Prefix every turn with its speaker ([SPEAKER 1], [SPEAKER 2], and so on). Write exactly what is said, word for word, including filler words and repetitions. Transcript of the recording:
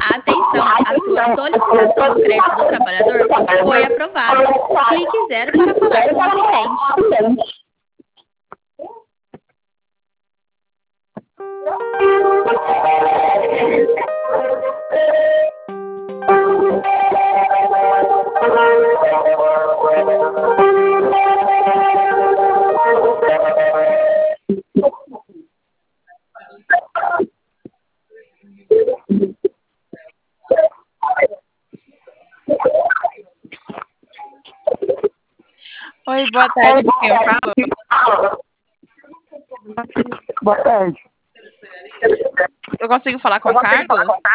[SPEAKER 1] Atenção, a sua solicitação do crédito do trabalhador foi aprovada. Clique zero para falar com o atendente.
[SPEAKER 2] Oi, boa tarde, com quem eu falo?
[SPEAKER 3] Boa tarde.
[SPEAKER 2] Eu consigo falar com o Carlos?